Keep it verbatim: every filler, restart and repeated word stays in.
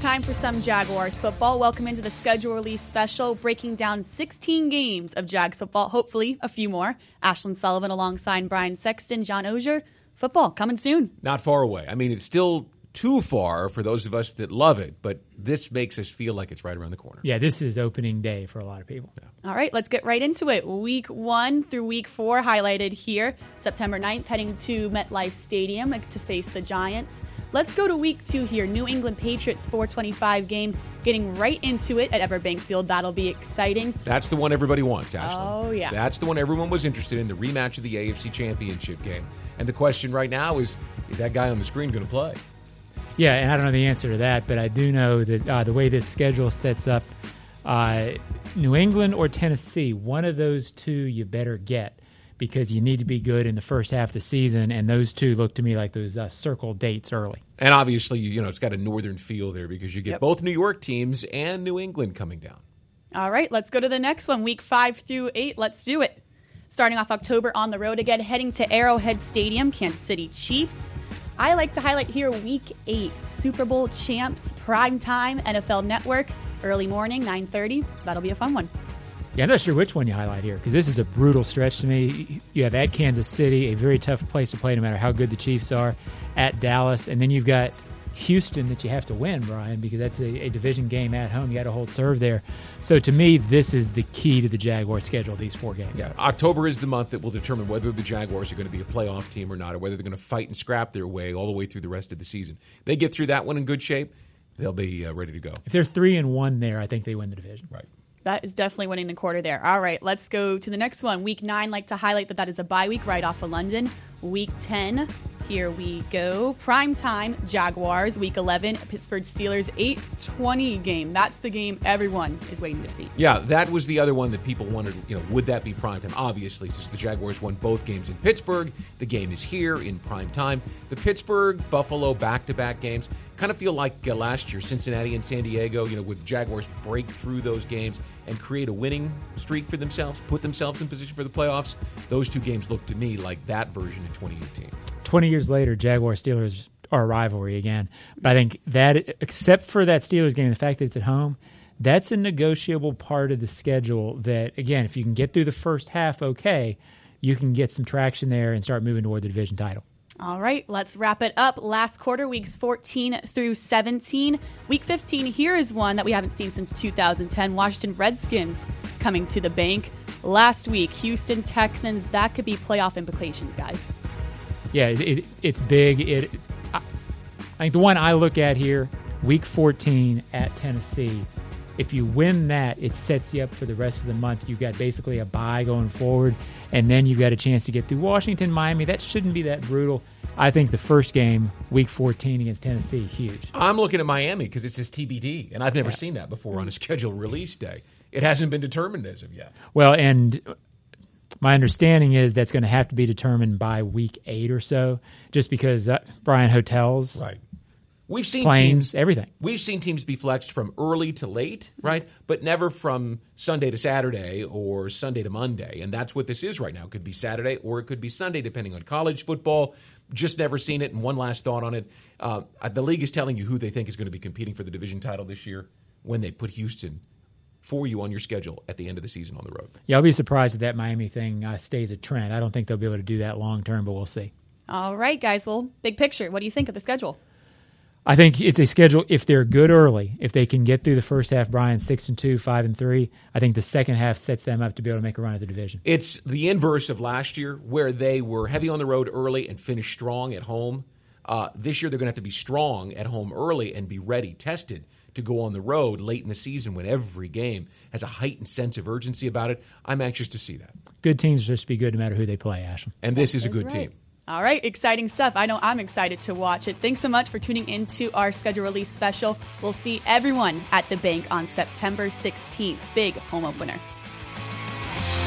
time for some Jaguars football. Welcome into the schedule release special, breaking down sixteen games of Jags football, hopefully a few more. Ashlyn Sullivan alongside Brian Sexton, John Ogier. Football coming soon. Not far away. I mean, it's still too far for those of us that love it, but this makes us feel like it's right around the corner. Yeah, this is opening day for a lot of people. Yeah. All right, let's get right into it. Week one through week four highlighted here. September ninth, heading to MetLife Stadium to face the Giants. Let's go to week two here. New England Patriots four twenty-five game. Getting right into it at Everbank Field. That'll be exciting. That's the one everybody wants, Ashlyn. Oh, yeah. That's the one everyone was interested in, the rematch of the A F C Championship game. And the question right now is, is that guy on the screen going to play? Yeah, and I don't know the answer to that, but I do know that uh, the way this schedule sets up, uh, New England or Tennessee, one of those two you better get because you need to be good in the first half of the season, and those two look to me like those uh, circle dates early. And obviously, you know, it's got a northern feel there because you get Yep. both New York teams and New England coming down. All right, let's go to the next one. Week five through eight. Let's do it. Starting off October on the road again, heading to Arrowhead Stadium, Kansas City Chiefs. I like to highlight here week eight, Super Bowl champs, prime time, N F L Network, early morning, nine thirty. That'll be a fun one. Yeah, I'm not sure which one you highlight here because this is a brutal stretch to me. You have at Kansas City, a very tough place to play no matter how good the Chiefs are, at Dallas, and then you've got Houston that you have to win, Brian, because that's a, a division game at home. You got to hold serve there. So to me, this is the key to the Jaguar schedule, these four games. Yeah, October is the month that will determine whether the Jaguars are going to be a playoff team or not, or whether they're going to fight and scrap their way all the way through the rest of the season. They get through that one in good shape, they'll be uh, ready to go. If they're three and one there, I think they win the division. Right. That is definitely winning the quarter there. All right, let's go to the next one. Week nine, like to highlight that that is a bye week right off of London. Week ten, here we go. Prime time, Jaguars. Week eleven, Pittsburgh Steelers, eight twenty game. That's the game everyone is waiting to see. Yeah, that was the other one that people wondered, you know, would that be prime time? Obviously, since the Jaguars won both games in Pittsburgh, the game is here in prime time. The Pittsburgh, Buffalo back-to-back games kind of feel like uh, last year, Cincinnati and San Diego, you know, with Jaguars break through those games and create a winning streak for themselves, put themselves in position for the playoffs. Those two games look to me like that version in twenty eighteen. twenty years later, Jaguars-Steelers are a rivalry again. But I think that, except for that Steelers game, the fact that it's at home, that's a negotiable part of the schedule that, again, if you can get through the first half okay, you can get some traction there and start moving toward the division title. All right, let's wrap it up. Last quarter, weeks fourteen through seventeen. Week fifteen, here is one that we haven't seen since two thousand ten. Washington Redskins coming to the bank. Last week, Houston Texans. That could be playoff implications, guys. Yeah, it, it, it's big. It, I, I think the one I look at here, week fourteen at Tennessee, if you win that, it sets you up for the rest of the month. You've got basically a bye going forward, and then you've got a chance to get through Washington, Miami. That shouldn't be that brutal. I think the first game, week fourteen against Tennessee, huge. I'm looking at Miami because it says T B D, and I've never yeah. seen that before on a scheduled release day. It hasn't been determined as of yet. Well, and my understanding is that's going to have to be determined by week eight or so, just because, uh, Brian, hotels, right. We've seen planes, teams, everything. We've seen teams be flexed from early to late, right? But never from Sunday to Saturday or Sunday to Monday. And that's what this is right now. It could be Saturday or it could be Sunday, depending on college football. Just never seen it. And one last thought on it. Uh, the league is telling you who they think is going to be competing for the division title this year when they put Houston for you on your schedule at the end of the season on the road. Yeah, I'll be surprised if that Miami thing uh, stays a trend. I don't think they'll be able to do that long term, but we'll see. All right, guys. Well, big picture. What do you think of the schedule? I think it's a schedule, if they're good early, if they can get through the first half, Brian, six and two, five and three, I think the second half sets them up to be able to make a run at the division. It's the inverse of last year, where they were heavy on the road early and finished strong at home. Uh, this year, they're going to have to be strong at home early and be ready, tested to go on the road late in the season when every game has a heightened sense of urgency about it. I'm anxious to see that. Good teams just be good no matter who they play, Ashley. And this is a good right. team. All right, exciting stuff. I know I'm excited to watch it. Thanks so much for tuning into our schedule release special. We'll see everyone at the bank on September sixteenth. Big home opener.